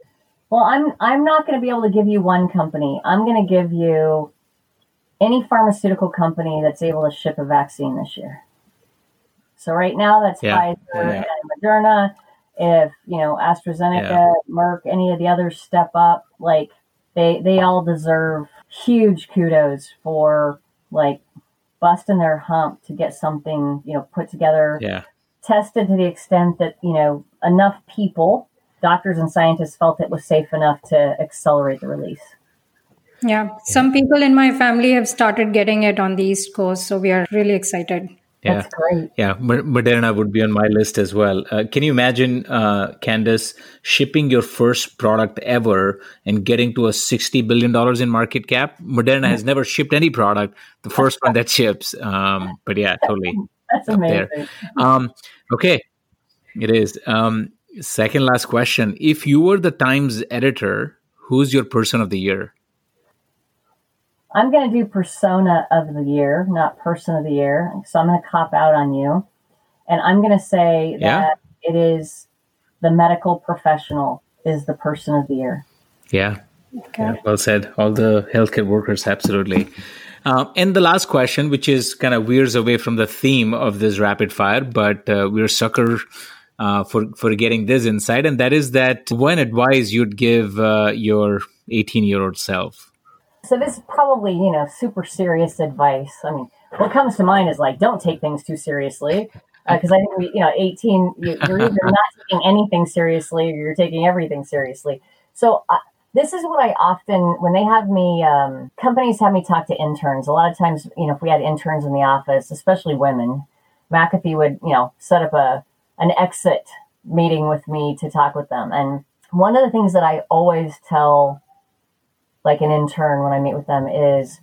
Well, I'm I'm not going to be able to give you one company. I'm going to give you any pharmaceutical company that's able to ship a vaccine this year. So right now, that's yeah. Pfizer yeah. and Moderna. If, you know, AstraZeneca, yeah. Merck, any of the others step up, like they they all deserve huge kudos for like busting their hump to get something, you know, put together, yeah. tested to the extent that, you know, enough people, doctors and scientists felt it was safe enough to accelerate the release. Yeah. Some yeah. people in my family have started getting it on the East Coast, so we are really excited. Yeah. That's great. Yeah, Moderna would be on my list as well. Uh, can you imagine, uh, Candace, shipping your first product ever and getting to a sixty billion dollars in market cap? Moderna has never shipped any product, the first one that ships. Um, but yeah, totally. That's amazing. There. Um, okay, it is. Um, second last question. If you were the Times editor, who's your person of the year? I'm going to do persona of the year, not person of the year. So I'm going to cop out on you. And I'm going to say that yeah. it is the medical professional is the person of the year. Yeah. Okay. Yeah, well said. All the healthcare workers, absolutely. Um, and the last question, which is kind of veers away from the theme of this rapid fire, but uh, we're sucker uh, for, for getting this insight. And that is that one advice you'd give uh, your eighteen-year-old self. So this is probably, you know, super serious advice. I mean, what comes to mind is like, don't take things too seriously. Because uh, I think, we, you know, eighteen, you're either not taking anything seriously or you're taking everything seriously. So uh, this is what I often, when they have me, um, companies have me talk to interns. A lot of times, you know, if we had interns in the office, especially women, McAfee would, you know, set up a an exit meeting with me to talk with them. And one of the things that I always tell like an intern when I meet with them is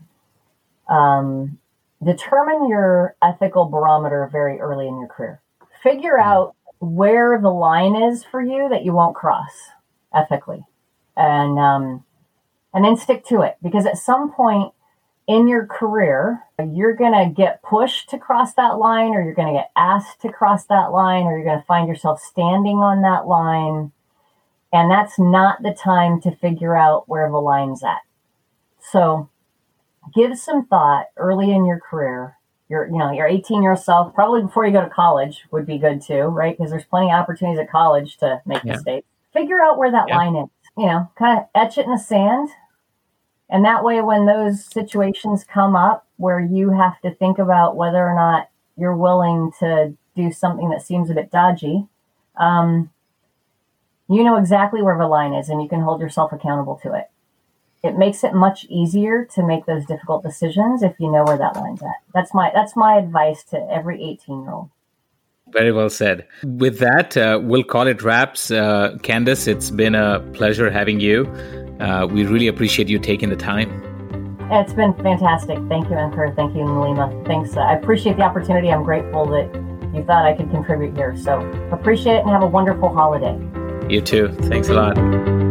um, determine your ethical barometer very early in your career. Figure out where the line is for you that you won't cross ethically. And um, and then stick to it. Because at some point in your career, you're going to get pushed to cross that line, or you're going to get asked to cross that line, or you're going to find yourself standing on that line. And that's not the time to figure out where the line's at. So give some thought early in your career. Your, you know, your eighteen-year-old self, probably before you go to college would be good too, right? Because there's plenty of opportunities at college to make yeah. mistakes. Figure out where that yeah. line is. You know, kind of etch it in the sand. And that way, when those situations come up where you have to think about whether or not you're willing to do something that seems a bit dodgy, um, you know exactly where the line is and you can hold yourself accountable to it. It makes it much easier to make those difficult decisions if you know where that line's at. That's my that's my advice to every eighteen-year-old. Very well said. With that, uh, we'll call it wraps. Uh, Candace, it's been a pleasure having you. Uh, we really appreciate you taking the time. It's been fantastic. Thank you, Ankur. Thank you, Nilima. Thanks. Uh, I appreciate the opportunity. I'm grateful that you thought I could contribute here. So appreciate it and have a wonderful holiday. You too. Thanks a lot.